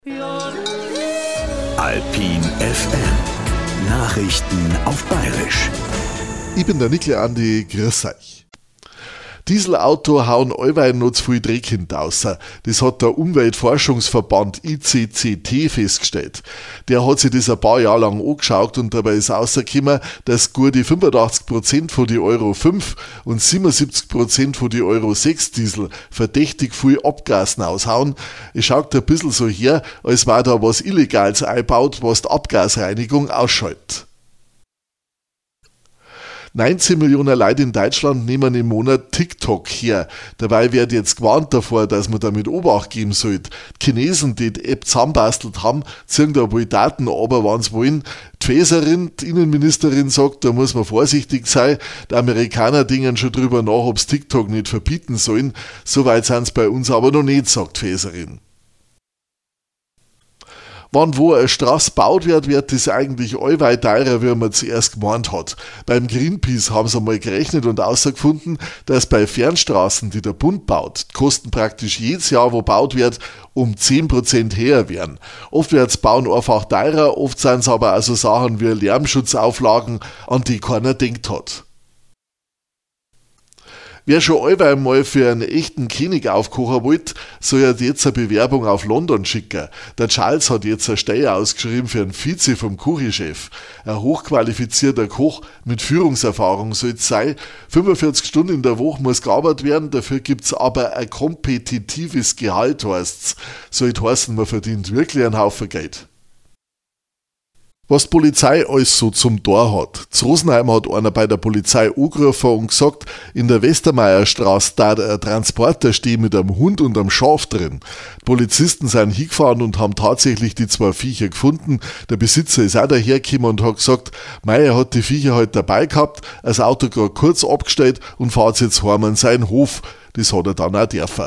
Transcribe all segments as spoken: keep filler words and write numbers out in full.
Alpin F M. Nachrichten auf Bayerisch. Ich bin der Nikle Andi, grüß euch. Dieselauto hauen allweil noch zu viel Dreck hinaus. Das hat der Umweltforschungsverband I C C T festgestellt. Der hat sich das ein paar Jahre lang angeschaut und dabei ist rausgekommen, dass gute fünfundachtzig Prozent von die Euro fünf und siebenundsiebzig Prozent von die Euro sechs Diesel verdächtig viel Abgasen aushauen. Es schaut ein bisschen so her, als war da was Illegales eingebaut, was die Abgasreinigung ausschaltet. neunzehn Millionen Leute in Deutschland nehmen im Monat TikTok her. Dabei wird jetzt gewarnt davor, dass man damit Obacht geben sollte. Die Chinesen, die die App zusammenbastelt haben, ziehen da wohl Daten runter, wenn sie wollen. Die Faeserin, die Innenministerin, sagt, da muss man vorsichtig sein. Die Amerikaner denken schon drüber nach, ob sie TikTok nicht verbieten sollen. Soweit sind sie bei uns aber noch nicht, sagt die Faeserin. Wann wo eine Straße gebaut wird, wird das eigentlich allweil teurer, wie man zuerst gemeint hat. Beim Greenpeace haben sie einmal gerechnet und herausgefunden, dass bei Fernstraßen, die der Bund baut, die Kosten praktisch jedes Jahr, wo gebaut wird, um zehn Prozent höher werden. Oft wird das Bauen einfach teurer, oft sind es aber also Sachen wie Lärmschutzauflagen, an die keiner denkt hat. Wer schon allweil mal für einen echten König aufkochen wollte, soll ja jetzt eine Bewerbung auf London schicken. Der Charles hat jetzt eine Stelle ausgeschrieben für einen Vize vom Küchenchef. Ein hochqualifizierter Koch mit Führungserfahrung soll es sein. fünfundvierzig Stunden in der Woche muss gearbeitet werden, dafür gibt es aber ein kompetitives Gehalt, heißt's. Soll heißen, man verdient wirklich einen Haufen Geld. Was die Polizei alles so zum Tor hat. Zu Rosenheim hat einer bei der Polizei angerufen und gesagt, in der Westermeierstraße da ein Transporter stehen mit einem Hund und einem Schaf drin. Die Polizisten sind hingefahren und haben tatsächlich die zwei Viecher gefunden. Der Besitzer ist auch dahergekommen und hat gesagt, mei, er hat die Viecher halt dabei gehabt, das Auto gerade kurz abgestellt und fährt jetzt heim an seinen Hof. Das hat er dann auch dürfen.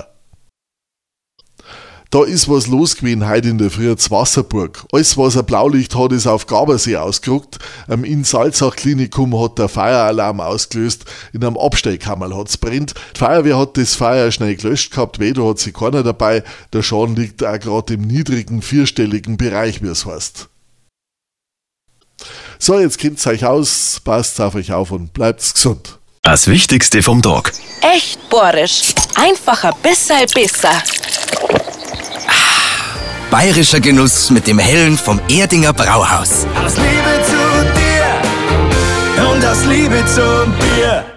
Da ist was los gewesen heute in der Früh zu Wasserburg. Alles, was ein Blaulicht hat, ist auf Gabersee ausgerückt. Am In-Salzach-Klinikum hat der Feueralarm ausgelöst. In einem Abstellkammerl hat es brennt. Die Feuerwehr hat das Feuer schnell gelöscht gehabt. Weh, da hat sich keiner dabei. Der Schaden liegt auch gerade im niedrigen, vierstelligen Bereich, wie es heißt. So, jetzt kennt's euch aus, passt auf euch auf und bleibt's gesund. Das Wichtigste vom Tag. Echt bohrisch. Einfach ein bisschen besser. Bayerischer Genuss mit dem Hellen vom Erdinger Brauhaus. Aus Liebe zu dir und aus Liebe zum Bier.